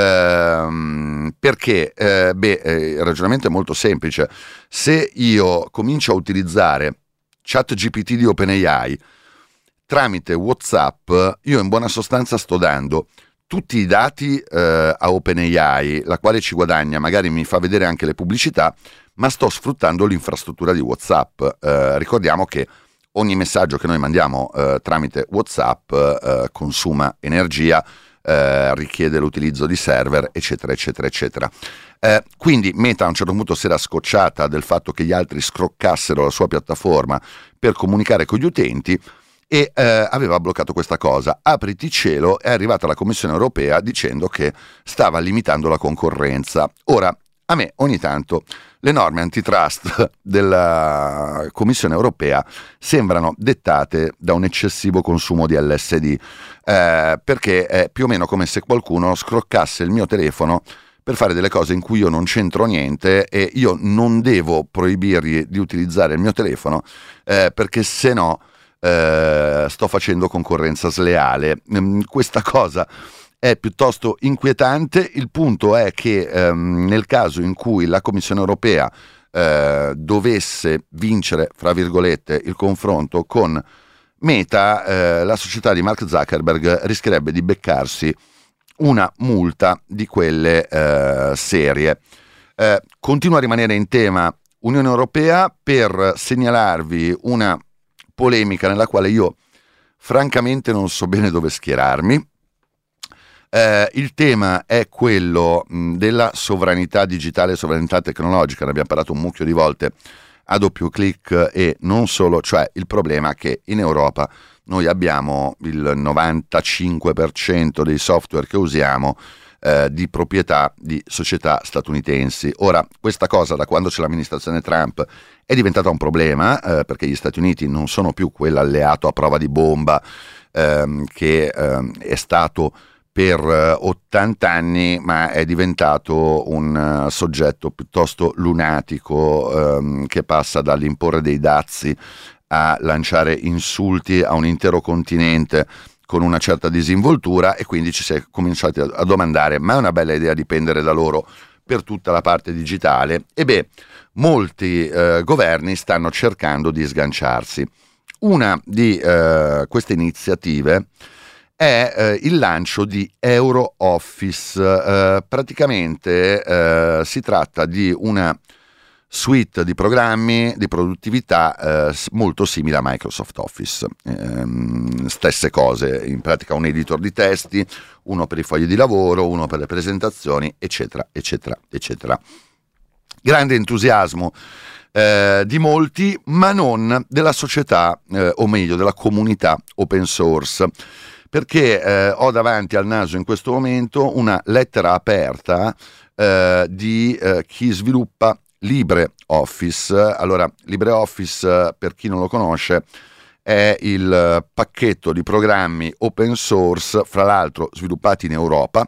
Ehm, perché? Eh, beh, eh, il ragionamento è molto semplice. Se io comincio a utilizzare ChatGPT di OpenAI tramite WhatsApp, io in buona sostanza sto dando tutti i dati eh, a OpenAI, la quale ci guadagna, magari mi fa vedere anche le pubblicità, ma sto sfruttando l'infrastruttura di WhatsApp. Eh, ricordiamo che ogni messaggio che noi mandiamo eh, tramite WhatsApp eh, consuma energia, eh, richiede l'utilizzo di server, eccetera, eccetera, eccetera. Eh, quindi Meta a un certo punto si era scocciata del fatto che gli altri scroccassero la sua piattaforma per comunicare con gli utenti e eh, aveva bloccato questa cosa. Apriti cielo, è arrivata la Commissione europea dicendo che stava limitando la concorrenza. Ora, a me ogni tanto le norme antitrust della Commissione europea sembrano dettate da un eccessivo consumo di L S D, eh, perché è più o meno come se qualcuno scroccasse il mio telefono per fare delle cose in cui io non c'entro niente, e io non devo proibirgli di utilizzare il mio telefono eh, perché se no eh, sto facendo concorrenza sleale. Mm, questa cosa è piuttosto inquietante. Il punto è che ehm, nel caso in cui la Commissione europea eh, dovesse vincere, fra virgolette, il confronto con Meta, eh, la società di Mark Zuckerberg rischierebbe di beccarsi una multa di quelle eh, serie. Eh, continuo a rimanere in tema Unione Europea per segnalarvi una polemica nella quale io francamente non so bene dove schierarmi. Eh, il tema è quello mh, della sovranità digitale e sovranità tecnologica. Ne abbiamo parlato un mucchio di volte a doppio clic, e non solo, cioè il problema che in Europa noi abbiamo il novantacinque per cento dei software che usiamo eh, di proprietà di società statunitensi. Ora, questa cosa da quando c'è l'amministrazione Trump è diventata un problema, eh, perché gli Stati Uniti non sono più quell'alleato a prova di bomba ehm, che ehm, è stato per ottanta anni, ma è diventato un uh, soggetto piuttosto lunatico um, che passa dall'imporre dei dazi a lanciare insulti a un intero continente con una certa disinvoltura, e quindi ci si è cominciati a, a domandare: ma è una bella idea dipendere da loro per tutta la parte digitale? E beh, molti uh, governi stanno cercando di sganciarsi. Una di uh, queste iniziative è eh, il lancio di EuroOffice. Eh, praticamente eh, si tratta di una suite di programmi di produttività eh, molto simile a Microsoft Office. Eh, stesse cose, in pratica un editor di testi, uno per i fogli di lavoro, uno per le presentazioni, eccetera, eccetera, eccetera. Grande entusiasmo eh, di molti, ma non della società, eh, o meglio della comunità open source. Perché eh, ho davanti al naso in questo momento una lettera aperta eh, di eh, chi sviluppa LibreOffice. Allora, LibreOffice, per chi non lo conosce, è il pacchetto di programmi open source, fra l'altro sviluppati in Europa,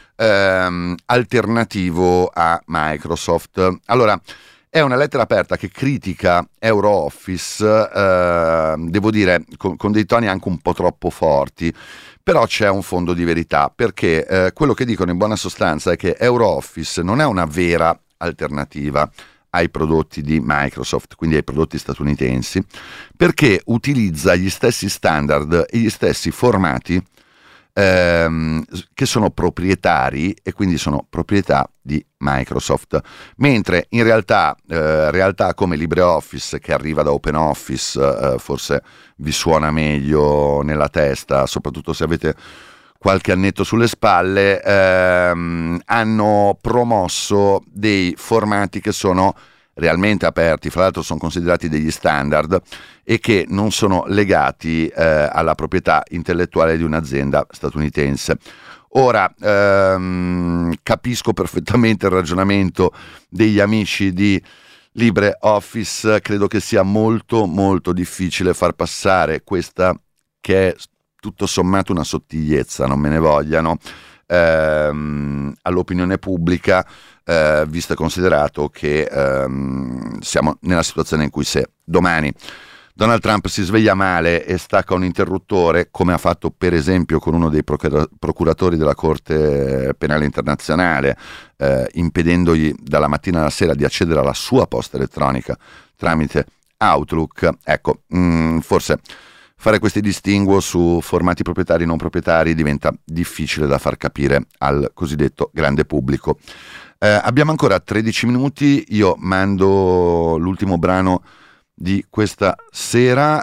ehm, alternativo a Microsoft. Allora, è una lettera aperta che critica EuroOffice, eh, devo dire, con, con dei toni anche un po' troppo forti, però c'è un fondo di verità, perché eh, quello che dicono in buona sostanza è che EuroOffice non è una vera alternativa ai prodotti di Microsoft, quindi ai prodotti statunitensi, perché utilizza gli stessi standard e gli stessi formati ehm, che sono proprietari e quindi sono proprietà di Microsoft, mentre in realtà eh, realtà come LibreOffice, che arriva da OpenOffice, eh, forse vi suona meglio nella testa, soprattutto se avete qualche annetto sulle spalle, ehm, hanno promosso dei formati che sono realmente aperti, fra l'altro sono considerati degli standard e che non sono legati eh, alla proprietà intellettuale di un'azienda statunitense. Ora, ehm, capisco perfettamente il ragionamento degli amici di LibreOffice, credo che sia molto molto difficile far passare questa, che è tutto sommato una sottigliezza, non me ne vogliano, ehm, all'opinione pubblica, eh, visto e considerato che ehm, siamo nella situazione in cui se domani Donald Trump si sveglia male e stacca un interruttore, come ha fatto per esempio con uno dei procura- procuratori della Corte Penale Internazionale, eh, impedendogli dalla mattina alla sera di accedere alla sua posta elettronica tramite Outlook, ecco, mh, forse fare questi distinguo su formati proprietari e non proprietari diventa difficile da far capire al cosiddetto grande pubblico. Eh, abbiamo ancora tredici minuti, io mando l'ultimo brano di questa sera.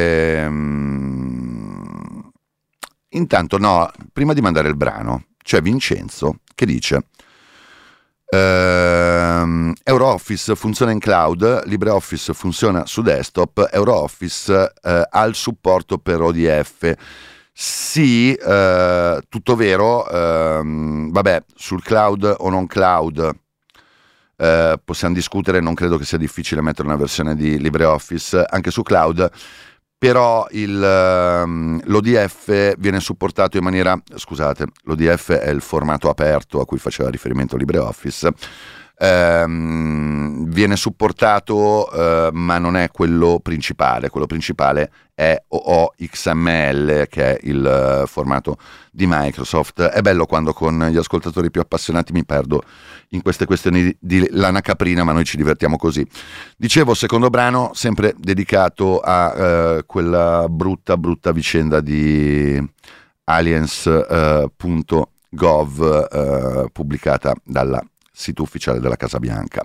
Ehm... Intanto, no, prima di mandare il brano, c'è Vincenzo che dice: ehm, EuroOffice funziona in cloud, LibreOffice funziona su desktop, EuroOffice eh, ha il supporto per O D F. Sì, eh, tutto vero, ehm, vabbè, sul cloud o non cloud eh, possiamo discutere, non credo che sia difficile mettere una versione di LibreOffice anche su cloud, però il, ehm, l'O D F viene supportato in maniera, scusate, l'O D F è il formato aperto a cui faceva riferimento LibreOffice, ehm, viene supportato eh, ma non è quello principale, quello principale è O O X M L, che è il uh, formato di Microsoft. È bello quando con gli ascoltatori più appassionati mi perdo in queste questioni di, di lana caprina, ma noi ci divertiamo così. Dicevo, secondo brano sempre dedicato a uh, quella brutta brutta vicenda di aliens punto gov uh, uh, pubblicata dal sito ufficiale della Casa Bianca.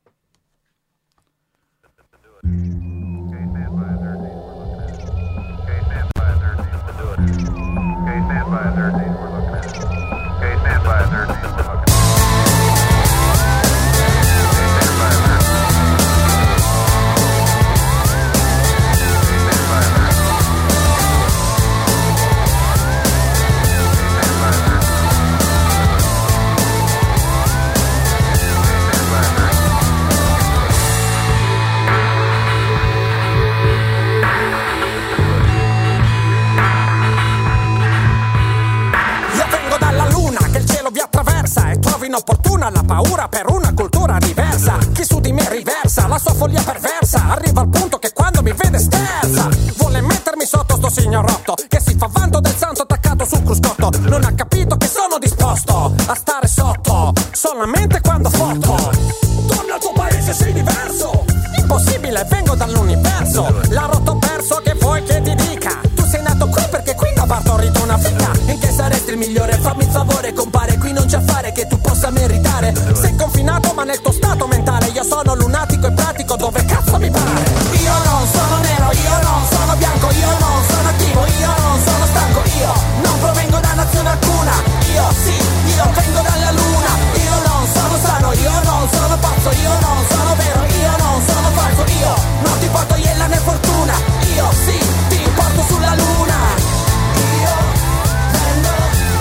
Inopportuna la paura per una cultura diversa. Chi su di me riversa la sua follia perversa. Arriva al punto che quando mi vede sterza. Vuole mettermi sotto sto signorotto che si fa vanto del santo attaccato sul cruscotto. Non ha capito che sono disposto a stare sotto solamente quando foto. Torna al tuo paese, sei diverso. Impossibile, vengo dall'universo. La rotto perso, che vuoi che ti dica? Tu sei nato qui perché qui non ha partorito una figa. In che saresti il migliore? Fammi il favore, compare, qui non c'è affare che tu possa meritare. Sei confinato ma nel tuo stato mentale. Io sono lunatico e pratico dove cazzo mi pare. Io non sono nero, io non sono bianco, io non sono attivo, io non sono stanco, io non provengo da nazione alcuna. Io sì, io vengo dalla luna. Io non sono sano, io non sono pazzo, io non sono vero, io non sono falso. Io non ti porto iella né fortuna. Io sì, ti porto sulla luna. Io vengo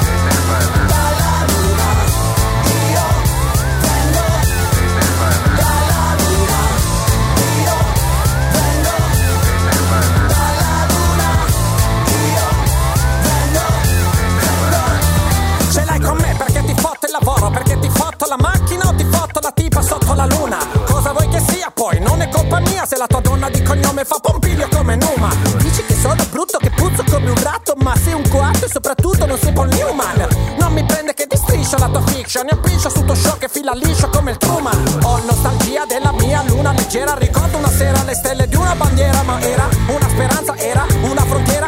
dalla luna. Io vengo dalla luna. Io vengo dalla luna. Io vengo, vengo. Ce l'hai con me perché ti fotto il lavoro, perché ti fotto la macchina o ti fotto la tipa sotto la luna. Cosa vuoi che sia poi? Non è colpa mia se la tua donna di cognome fa Pompilio come Numa. Dici che sono brutto, che puzzo come un ratto, ma sei un coatto e soprattutto non sei Paul Newman. Non mi prende che ti striscia la tua fiction, ne appiccio su tuo show che fila liscio come il Truman. Ho nostalgia della mia luna leggera, ricordo una sera le stelle di una bandiera, ma era una speranza, era una frontiera, era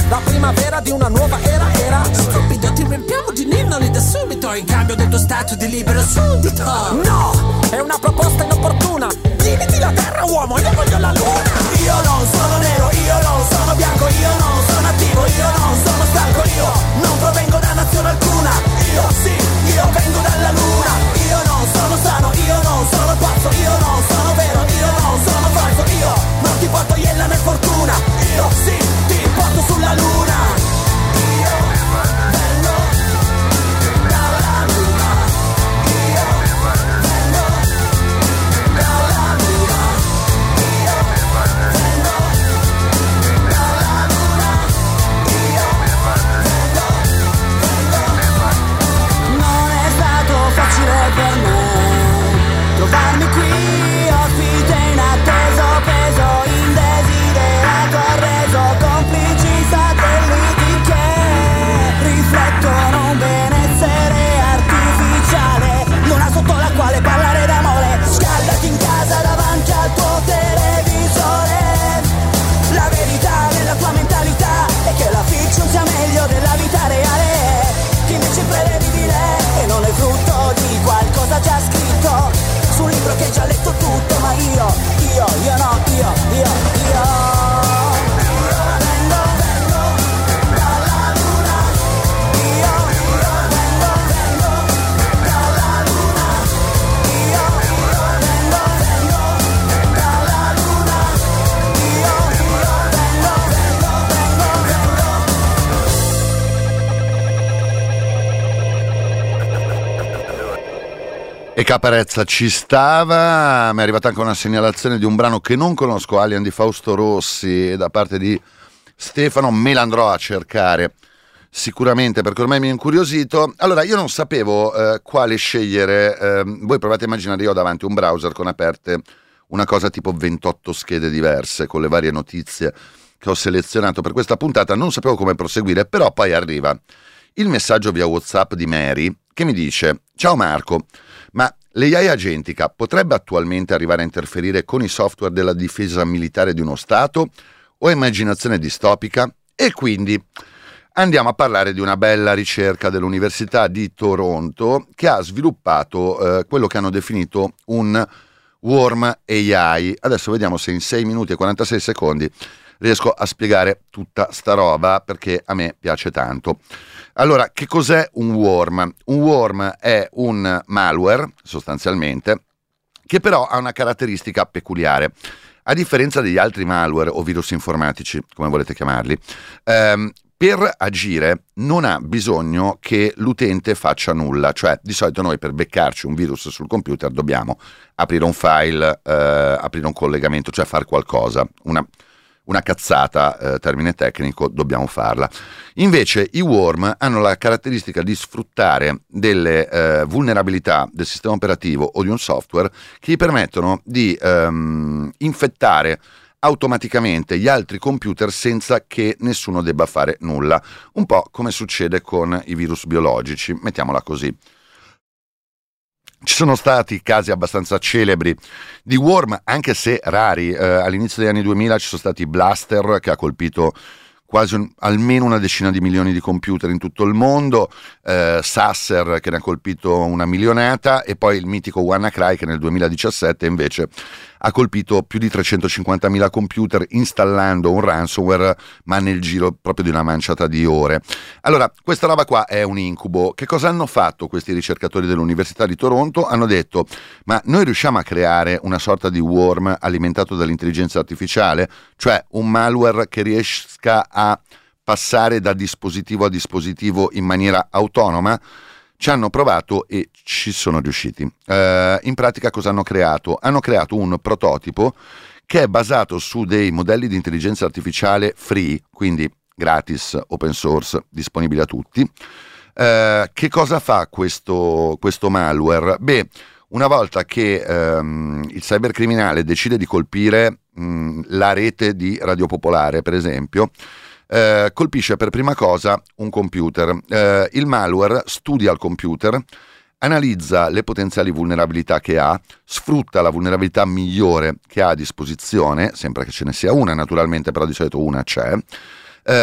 La primavera di una nuova era era. Stupido, ti riempiamo di ninnoli da subito in cambio del tuo stato di libero suddito. No, è una proposta inopportuna. Dividiti la terra, uomo, io voglio la luna. Io non sono nero, io non sono bianco, io non sono attivo, io non sono stanco, io non provengo da nazione alcuna. Io sì, io vengo dalla luna. Io non sono sano, io non sono pazzo, io non sono vero, io non sono falso, io non ti porto iella né fortuna. Io sì, ti porto sulla luna. Io vengo dalla luna. Io vengo dalla luna. Io vengo dalla luna. Io vengo, vengo. Non è stato facile per me trovarmi qui, ospite inatteso, peso indesiderato, arreso, complici satelliti che riflettono un benessere artificiale, luna sotto la quale parlare d'amore, scaldati in casa davanti al tuo televisore. La verità della tua mentalità è che la fiction sia meglio della vita reale, che invece è prevedibile e non è frutto di qualcosa già scritto su un libro che hai già letto tutto. Ma io, io, io no, io, io, io vengo, vengo dalla luna. Io, io vengo, vengo dalla luna. Io, io vengo, vengo dalla luna. Io, io vengo, vengo, vengo, vengo. E Caparezza ci stava. Mi è arrivata anche una segnalazione di un brano che non conosco, Alien di Fausto Rossi, da parte di Stefano. Me l'andrò a cercare sicuramente, perché ormai mi è incuriosito. Allora, io non sapevo eh, quale scegliere. Eh, voi provate a immaginare, io ho davanti un browser con aperte una cosa tipo ventotto schede diverse con le varie notizie che ho selezionato per questa puntata. Non sapevo come proseguire, però poi arriva il messaggio via WhatsApp di Mary che mi dice: ciao Marco, ma l'A I agentica potrebbe attualmente arrivare a interferire con i software della difesa militare di uno Stato o è immaginazione distopica? E quindi andiamo a parlare di una bella ricerca dell'Università di Toronto che ha sviluppato eh, quello che hanno definito un Worm A I. Adesso vediamo se in sei minuti e quarantasei secondi riesco a spiegare tutta sta roba, perché a me piace tanto. Allora, che cos'è un worm? Un worm è un malware, sostanzialmente, che però ha una caratteristica peculiare. A differenza degli altri malware o virus informatici, come volete chiamarli, ehm, per agire non ha bisogno che l'utente faccia nulla. Cioè, di solito noi per beccarci un virus sul computer dobbiamo aprire un file, eh, aprire un collegamento, cioè fare qualcosa, una... Una cazzata, eh, termine tecnico, dobbiamo farla. Invece i worm hanno la caratteristica di sfruttare delle eh, vulnerabilità del sistema operativo o di un software che gli permettono di ehm, infettare automaticamente gli altri computer senza che nessuno debba fare nulla. Un po' come succede con i virus biologici, mettiamola così. Ci sono stati casi abbastanza celebri di worm, anche se rari. Eh, all'inizio degli anni duemila ci sono stati Blaster, che ha colpito quasi un, almeno una decina di milioni di computer in tutto il mondo, eh, Sasser, che ne ha colpito una milionata, e poi il mitico WannaCry, che nel duemiladiciassette invece ha colpito più di trecentocinquantamila computer installando un ransomware, ma nel giro proprio di una manciata di ore. Allora, questa roba qua è un incubo. Che cosa hanno fatto questi ricercatori dell'Università di Toronto? Hanno detto: ma noi riusciamo a creare una sorta di worm alimentato dall'intelligenza artificiale, cioè un malware che riesca a passare da dispositivo a dispositivo in maniera autonoma? Ci hanno provato e ci sono riusciti. Uh, in pratica cosa hanno creato? Hanno creato un prototipo che è basato su dei modelli di intelligenza artificiale free, quindi gratis, open source, disponibili a tutti. Uh, che cosa fa questo, questo malware? Beh, una volta che um, il cybercriminale decide di colpire um, la rete di Radio Popolare, per esempio, Uh, colpisce per prima cosa un computer. Uh, il malware studia il computer, analizza le potenziali vulnerabilità che ha, sfrutta la vulnerabilità migliore che ha a disposizione, sempre che ce ne sia una naturalmente, però di solito una c'è, uh,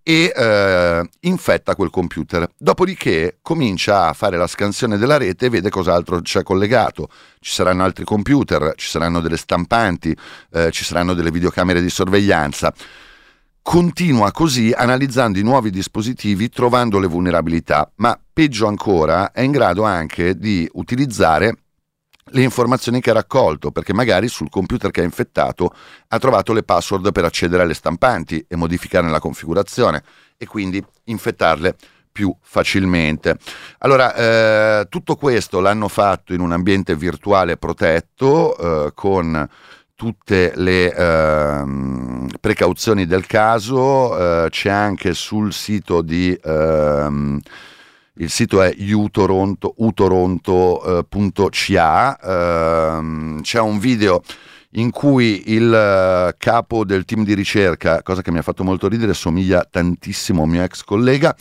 e eh, infetta quel computer. Dopodiché comincia a fare la scansione della rete e vede cos'altro c'è collegato. Ci saranno altri computer, ci saranno delle stampanti, eh, ci saranno delle videocamere di sorveglianza. Continua così analizzando i nuovi dispositivi, trovando le vulnerabilità, ma peggio ancora è in grado anche di utilizzare le informazioni che ha raccolto, perché magari sul computer che ha infettato ha trovato le password per accedere alle stampanti e modificarne la configurazione e quindi infettarle più facilmente. Allora, eh, tutto questo l'hanno fatto in un ambiente virtuale protetto, eh, con tutte le eh, precauzioni del caso. Eh, c'è anche sul sito di eh, il sito è utoronto punto c a, ehm, c'è un video in cui il uh, capo del team di ricerca, cosa che mi ha fatto molto ridere, somiglia tantissimo a un mio ex collega,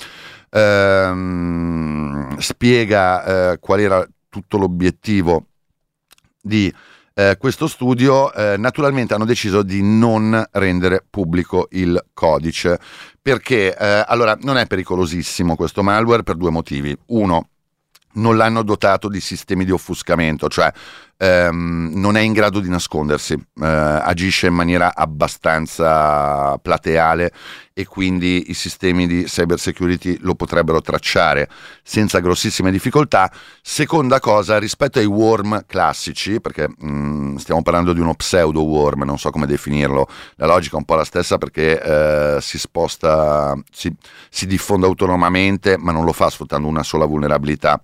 ehm, spiega eh, qual era tutto l'obiettivo di eh, questo studio. Eh, naturalmente hanno deciso di non rendere pubblico il codice, perché eh, allora non è pericolosissimo questo malware per due motivi. Uno, non l'hanno dotato di sistemi di offuscamento, cioè ehm, non è in grado di nascondersi, eh, agisce in maniera abbastanza plateale e quindi i sistemi di cyber security lo potrebbero tracciare senza grossissime difficoltà. Seconda cosa, rispetto ai worm classici, perché mh, stiamo parlando di uno pseudo worm, non so come definirlo, la logica è un po' la stessa, perché eh, si sposta, si, si diffonde autonomamente, ma non lo fa sfruttando una sola vulnerabilità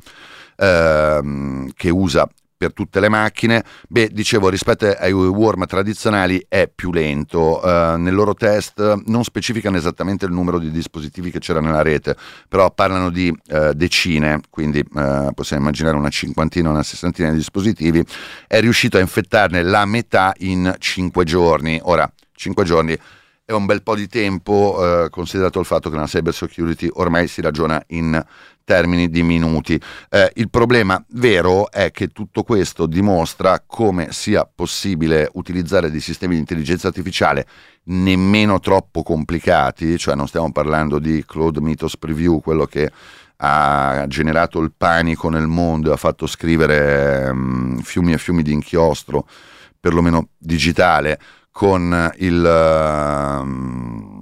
ehm, che usa per tutte le macchine. Beh, dicevo, rispetto ai worm tradizionali è più lento. Uh, nel loro test non specificano esattamente il numero di dispositivi che c'era nella rete, però parlano di uh, decine, quindi uh, possiamo immaginare una cinquantina, una sessantina di dispositivi. È riuscito a infettarne la metà in cinque giorni. Ora, cinque giorni è un bel po' di tempo, uh, considerato il fatto che nella cyber security ormai si ragiona in termini di minuti. Eh, il problema vero è che tutto questo dimostra come sia possibile utilizzare dei sistemi di intelligenza artificiale nemmeno troppo complicati, cioè non stiamo parlando di Claude Mythos Preview, quello che ha generato il panico nel mondo e ha fatto scrivere um, fiumi e fiumi di inchiostro, perlomeno digitale, con il um,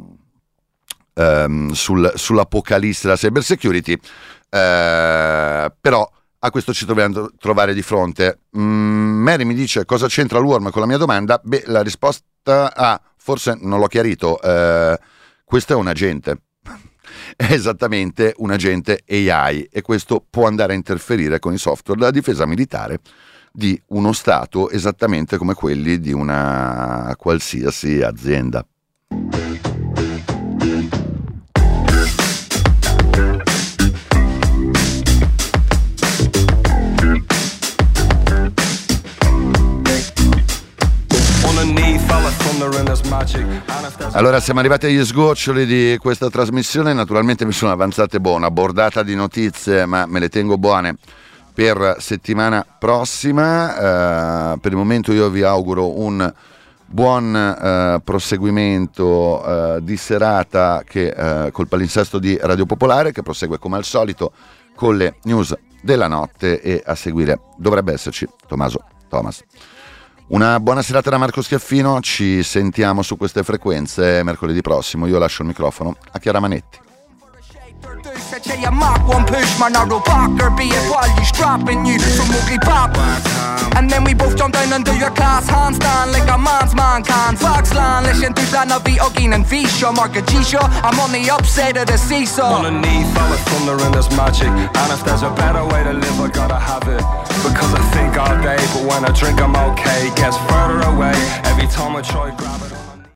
um, sul, sull'apocalisse della cyber security. Eh, però a questo ci dobbiamo trovare di fronte. mm, Mary mi dice: cosa c'entra l'worm con la mia domanda? Beh, la risposta a ah, forse non l'ho chiarito, eh, questo è un agente è esattamente un agente A I, e questo può andare a interferire con i software della difesa militare di uno stato, esattamente come quelli di una qualsiasi azienda. Allora, siamo arrivati agli sgoccioli di questa trasmissione. Naturalmente mi sono avanzate buona bordata di notizie, ma me le tengo buone per settimana prossima. Uh, per il momento io vi auguro un buon uh, proseguimento uh, di serata che, uh, col palinsesto di Radio Popolare, che prosegue come al solito con le news della notte, e a seguire dovrebbe esserci Tommaso Thomas. Una buona serata da Marco Schiaffino, ci sentiamo su queste frequenze mercoledì prossimo. Io lascio il microfono a Chiara Manetti. C'è Mark one push, man, I roll back or be it while you strapping you from ugly pop. And then we both jump down and do your class handstand like a man's man can. Foxland, listen to that of the Ogin and Visha, Mark a G-Show. I'm on the upside of the seesaw. Underneath all the thunder and there's magic, and if there's a better way to live, I gotta have it. Because I think all day, but when I drink I'm okay. Gets further away every time I try grab it.